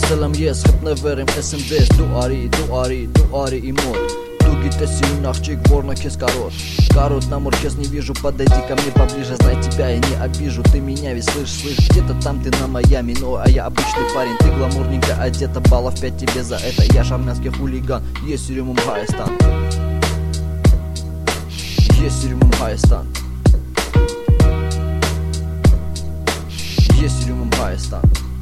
Տեսել եմ ես խտնվեր եմ SMD-ս դու արի իմ մոտ Դու գիտես իմ աղջիկ, որն է քեզ Карот, намор, сейчас не вижу, подойди ко мне поближе Знай тебя, я не обижу, ты меня ведь слышь Где-то там ты на Майами, ну а я обычный парень Ты гламурненько одета, баллов 5 тебе за это Я ж армянский хулиган, есть Сюрюмум Хайстан Есть Сюрюмум Хайстан Есть Сюрюмум Хайстан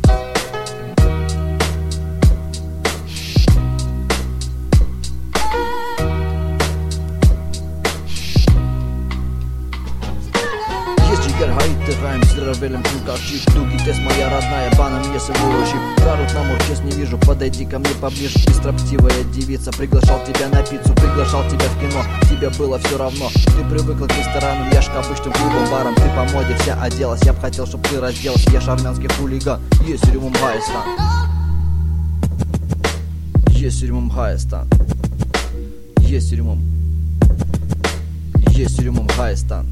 Тыгаем, сыровелем чукавчик Ты гитес моя родная, баном если выручив Карот, намор, сейчас не вижу, подойди ко мне поближе Ты строптивая девица, приглашал тебя на пиццу Приглашал тебя в кино, тебе было все равно Ты привыкла к ресторанам, я ж к обычным клубам, барам Ты по моде вся оделась, я б хотел, чтоб ты разделась Я ж армянский хулиган, есть Сюрюмум Хайстан Есть Сюрюмум Хайстан Есть Сюрюмум Хайстан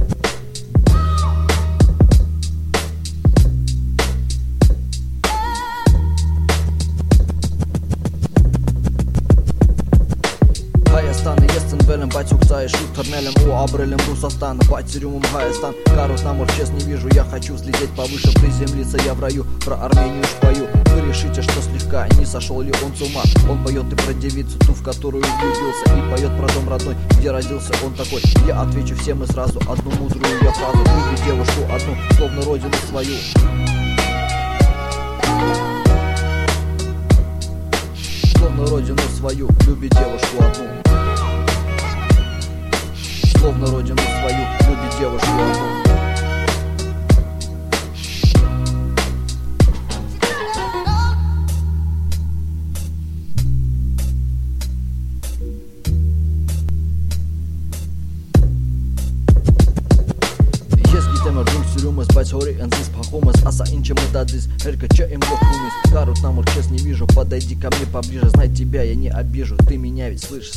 Ես ծնվել եմ, բայց ուկծայ շուտ թռնել եմ ու ապրել եմ Ռուսաստանը, բայց Сюрюмум Հայաստան Карот, намор, сейчас не вижу, я хочу взлететь повыше Приземлиться я в раю, про Армению шпою Вы решите, что слегка не сошел ли он с ума Он поет и про девицу, ту, в которую влюбился И поет про дом родной, где родился он такой Я отвечу всем и сразу одну мудрую я фразу Люби девушку одну, словно родину свою Словно родину свою, люби девушку одну Словно родину свою, люби девушку одну Բայց հորի ընձիս փախում ես, ասա ինչ եմ մտածիս Հերկը չէ իմ լոքումից Карот, намор, сейчас не вижу, подойди ко мне поближе Знай тебя, я не обижу, ты меня ведь слышь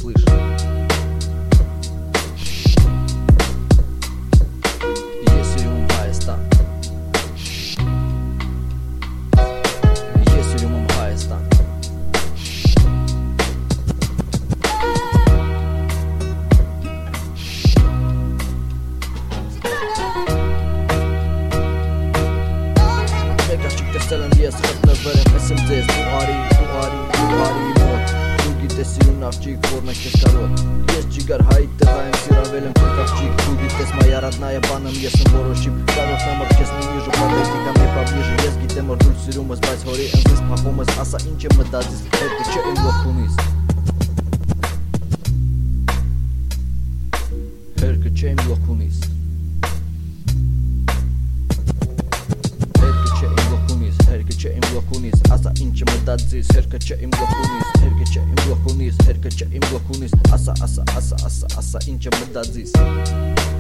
Есть Сюрюмум Хайстан Есть Сюрюмум Хайстан Տեսել եմ ես խտնվեր եմ SMD-ս դու արի իմ մոտ Դու գիտես իմ աղջիկ, որն է քեզ Карот Ես ջիգար հայտ տղա եմ, սիրավել եմ ճուկավчик Դու գիտես моя родная, баном ես եմ որոշիմ Карот, намор, сейчас не вижу, подойди ко мне поближе Ես գիտեմ որ դու սիրում ես, բայց հորի ընձիս փախում ես Ասա ինչ եմ մտածիս, հետը չէ իմ լոքումից Հերկը չէ իմ լոքումից Հերկը չէ իմ լոքունից, ասա ինչ եմ մտածիս Հերկը չէ իմ լոքունից, հերկը չէ իմ լոքունից Հերկը չէ իմ լոքունից, ասա ինչ եմ մտածիս